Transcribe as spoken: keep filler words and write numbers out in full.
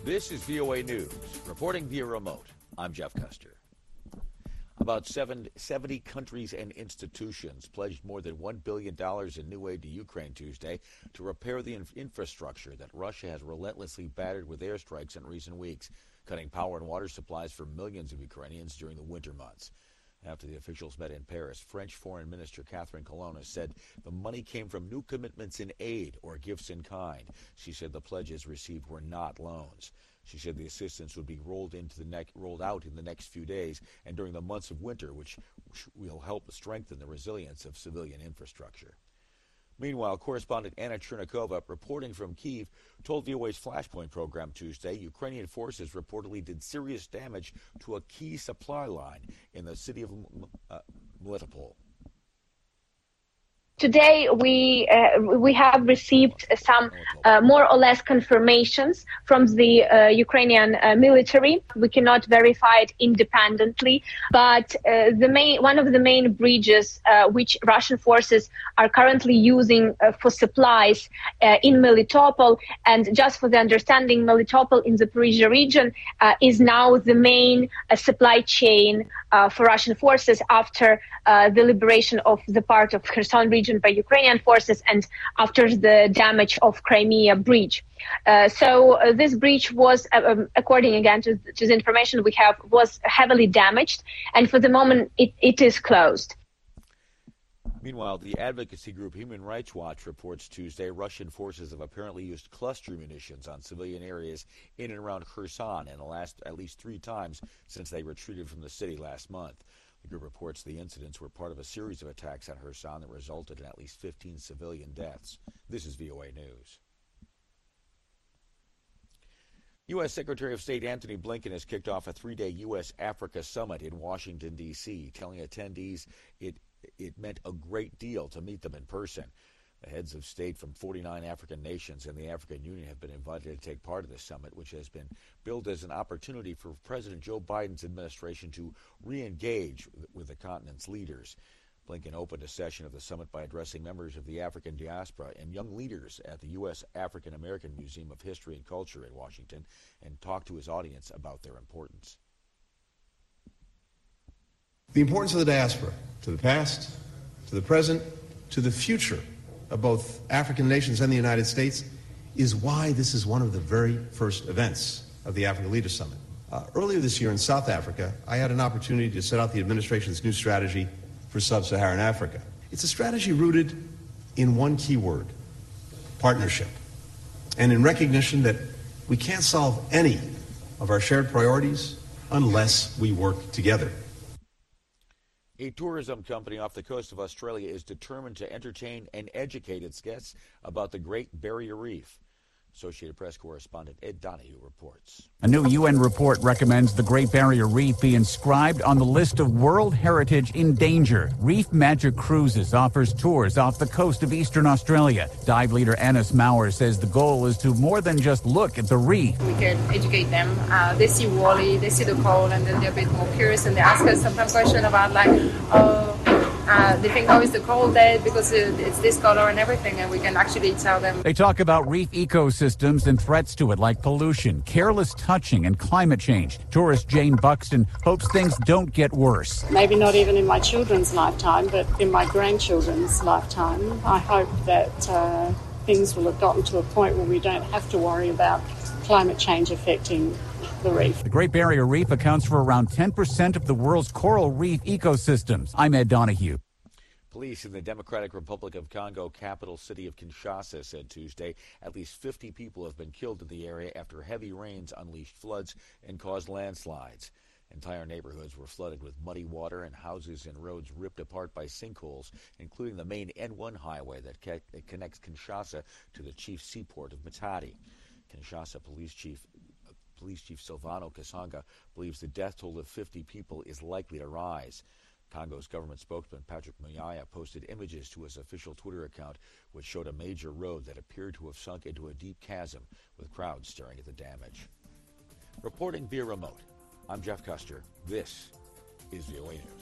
This is V O A News, reporting via remote. I'm Jeff Custer. About seventy countries and institutions pledged more than one billion dollars in new aid to Ukraine Tuesday to repair the infrastructure that Russia has relentlessly battered with airstrikes in recent weeks, cutting power and water supplies for millions of Ukrainians during the winter months. After the officials met in Paris, French Foreign Minister Catherine Colonna said the money came from new commitments in aid or gifts in kind. She said the pledges received were not loans. She said the assistance would be rolled into the neck, rolled out in the next few days and during the months of winter, which will help strengthen the resilience of civilian infrastructure. Meanwhile, correspondent Anna Chernikova, reporting from Kyiv, told V O A's Flashpoint program Tuesday Ukrainian forces reportedly did serious damage to a key supply line in the city of uh, Melitopol. Today, we uh, we have received some uh, more or less confirmations from the uh, Ukrainian uh, military. We cannot verify it independently, but uh, the main one of the main bridges uh, which Russian forces are currently using uh, for supplies uh, in Melitopol, and just for the understanding, Melitopol in the Zaporizhzhia region uh, is now the main uh, supply chain uh, for Russian forces after uh, the liberation of the part of Kherson region by Ukrainian forces and after the damage of Crimea Bridge. Uh, so uh, this bridge was, uh, um, according again to, to the information we have, was heavily damaged, and for the moment it, it is closed. Meanwhile, the advocacy group Human Rights Watch reports Tuesday Russian forces have apparently used cluster munitions on civilian areas in and around Kherson in the last at least three times since they retreated from the city last month. The group reports the incidents were part of a series of attacks on Kherson that resulted in at least fifteen civilian deaths. This is V O A News. U S. Secretary of State Antony Blinken has kicked off a three-day U S. Africa summit in Washington, D C, telling attendees it it meant a great deal to meet them in person. The heads of state from forty-nine African nations and the African Union have been invited to take part of the summit, which has been billed as an opportunity for President Joe Biden's administration to re-engage with the continent's leaders. Blinken opened a session of the summit by addressing members of the African diaspora and young leaders at the U S. African American Museum of History and Culture in Washington and talked to his audience about their importance. The importance of the diaspora to the past, to the present, to the future of both African nations and the United States is why this is one of the very first events of the Africa Leaders Summit. Uh, earlier this year in South Africa, I had an opportunity to set out the administration's new strategy for sub-Saharan Africa. It's a strategy rooted in one key word: partnership, and in recognition that we can't solve any of our shared priorities unless we work together. A tourism company off the coast of Australia is determined to entertain and educate its guests about the Great Barrier Reef. Associated Press correspondent Ed Donahue reports. A new U N report recommends the Great Barrier Reef be inscribed on the list of World Heritage in Danger. Reef Magic Cruises offers tours off the coast of eastern Australia. Dive leader Annis Maurer says the goal is to more than just look at the reef. We can educate them. Uh, they see Wally, they see the coral, and then they're a bit more curious, and they ask us sometimes questions about like, oh, Uh, they think, oh, is the coral dead because it's this color and everything, and we can actually tell them. They talk about reef ecosystems and threats to it like pollution, careless touching, and climate change. Tourist Jane Buxton hopes things don't get worse. Maybe not even in my children's lifetime, but in my grandchildren's lifetime. I hope that uh, things will have gotten to a point where we don't have to worry about climate change affecting the reef. The Great Barrier Reef accounts for around ten percent of the world's coral reef ecosystems. I'm Ed Donahue. Police in the Democratic Republic of Congo capital city of Kinshasa said Tuesday at least fifty people have been killed in the area after heavy rains unleashed floods and caused landslides. Entire neighborhoods were flooded with muddy water and houses and roads ripped apart by sinkholes, including the main N one highway that, ca- that connects Kinshasa to the chief seaport of Matadi. Kinshasa Police Chief Police Chief Silvano Kasanga believes the death toll of fifty people is likely to rise. Congo's government spokesman Patrick Muyaya posted images to his official Twitter account which showed a major road that appeared to have sunk into a deep chasm with crowds staring at the damage. Reporting via remote, I'm Jeff Custer. This is V O A News.